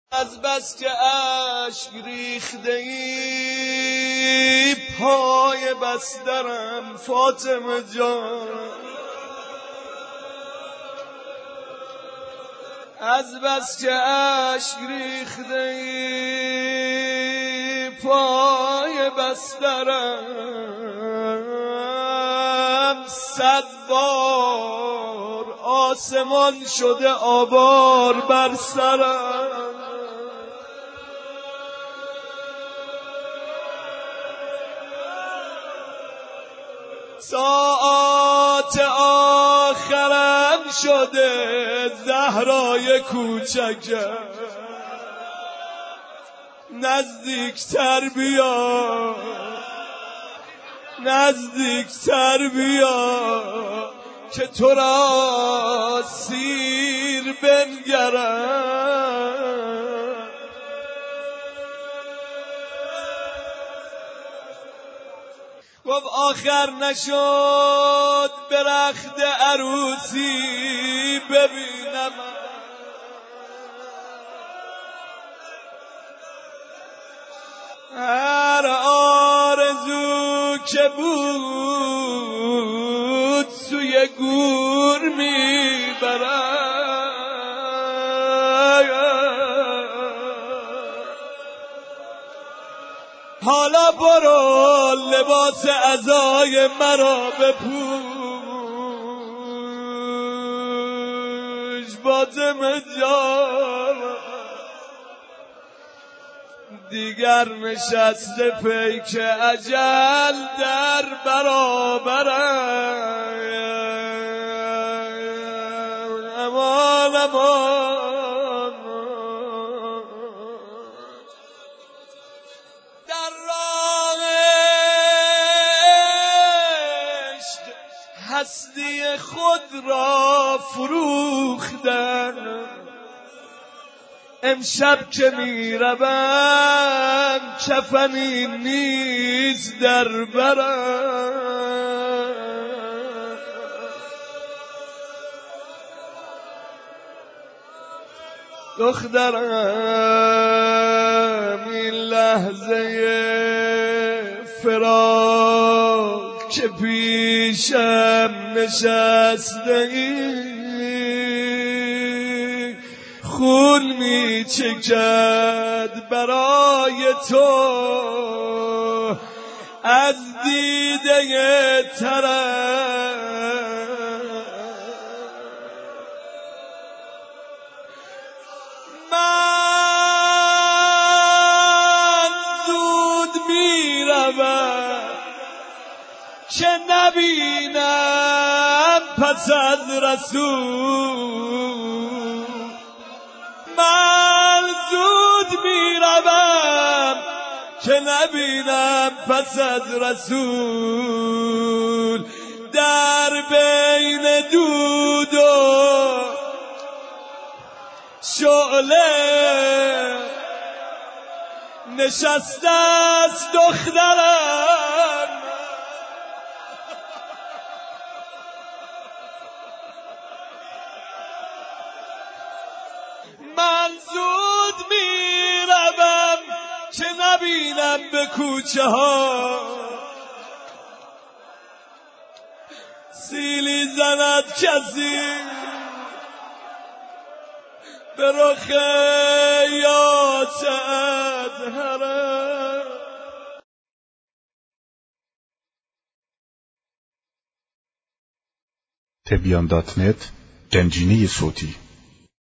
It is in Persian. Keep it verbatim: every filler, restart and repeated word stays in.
از بس که اشک ریخته ای پای بسترم فاطمه جان، از بس که اشک ریخته ای پای بسترم، صد بار آسمان شده آوار بر سرم. ساعات آخرم شده زهرای کوچکم، نزدیکتر بیا نزدیکتر بیا که تو را سیر بنگرم. گفت آخر نشد به رخت عروسی ببینم، هر آرزو که بود سوی گور میبرم. حالا برو لباس عزای مرا بپوش فاطمه جان، دیگر نشسته پیک اجل در برابرم. امان امان در راه عشق هستی خود را فروختن، امشب که می روم کفنی نیز در برم. دخترم این لحظه فراق که پیشم نشسته ای، خون می چکد برای تو از دیده ترم. من زود می روم که نبینم پس از رسول، من زود میروم که نبینم پس از رسول، در بین دود و شعله نشسته است دخترم. من زود میروم که نبینم به کوچه ها سیلی زند کسی به رخ یاس ادهرم. تبیان دات نت گنجینه صوتی